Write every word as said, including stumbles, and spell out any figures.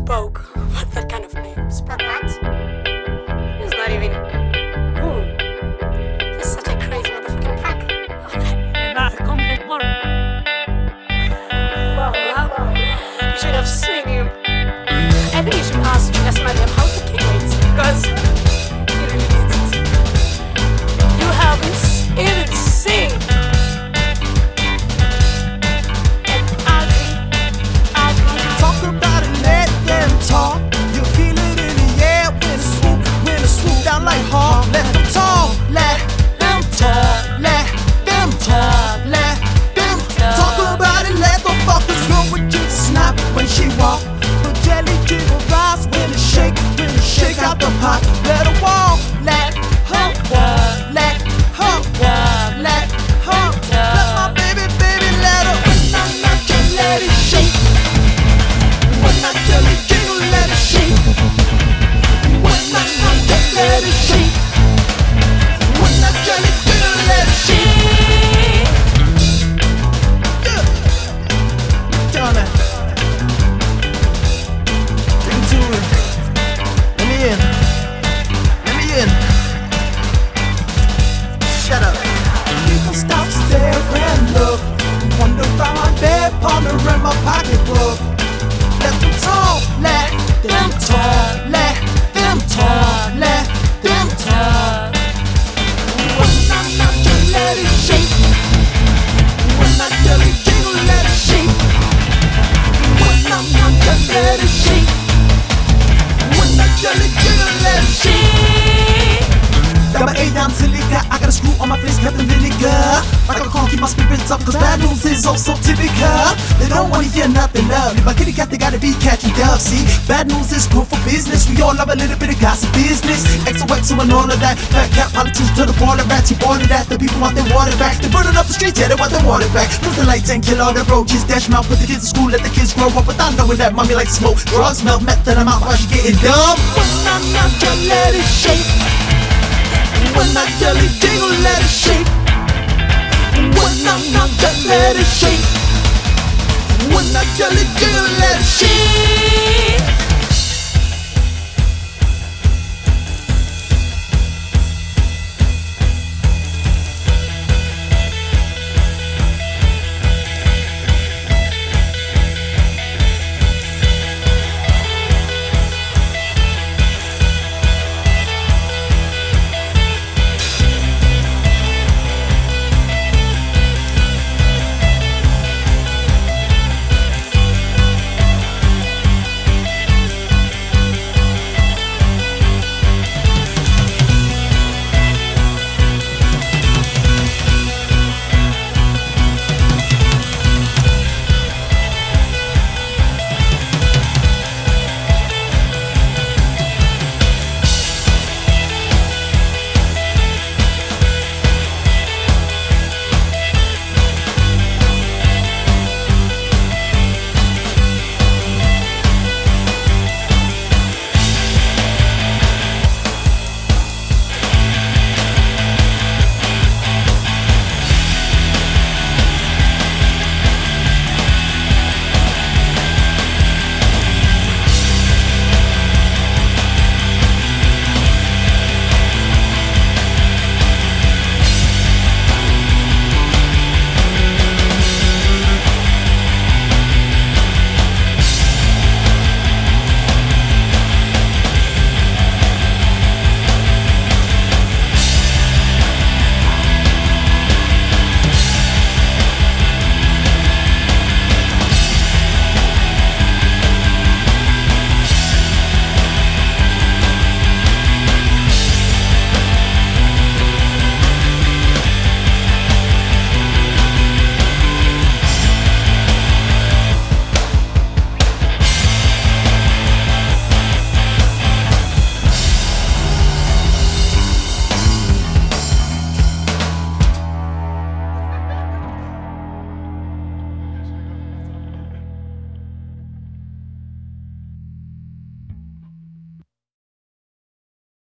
Spoke. What that kind of name? Spoke what? He's not even. Ooh. He's such a crazy motherfucking punk. Okay. Not a complete more. Wow, wow. You should have seen him. I think you should ask Julius Mariam how to kick weights because he really needs it. You haven't even seen. Talk about it, let them talk. You feel it in the air when it swoop, when it swoop down like hawk. Let them talk, let them talk, let them talk, let them talk about it. Let the fuckers know what you snap when she walk. The jelly jiggle rise when it shake, when it shake out the pot. Let her walk, let her walk, let her walk, let her walk. Let my baby, baby, let her. Nah, nah, just let it shake. When I jelly jiggle, let it shake. When I just let it shake. When I jelly jiggle, let it shake. Yeah. Tell me. Bring to it. Let me in. Let me in. Shut up. People stop, stare, and look. Wonder about my bed, partner, and my pocketbook. Let them talk, let them talk, let them talk, let them talk. When I'm not just let it shake. When I jelly jiggle, let it shake. When I'm not just let it shake. When I jelly jiggle, let it shake. Got my A down silica, I got a screw on my face, Captain Vinegar. Like I can't keep my spirits up, cause bad news is also typical. They don't wanna hear nothing lovely, but kitty cat, they gotta be catching dubs. See, bad news is good for business. We all love a little bit of gossip business. X O X O and all of that. Fat cat politics to the baller rats, you boiling that. The people want their water back. They're burning up the streets, yeah, they want their water back. Lose the lights and kill all the roaches. Dash them out, put the kids in school, let the kids grow up without knowing that mommy likes smoke. Drugs, smell, meth, that I'm out while she getting dumb. When I'm not, just let it shake. When I jelly jiggle, let it shake. When I'm not, just let it shake. When I jelly jiggle, let it shake.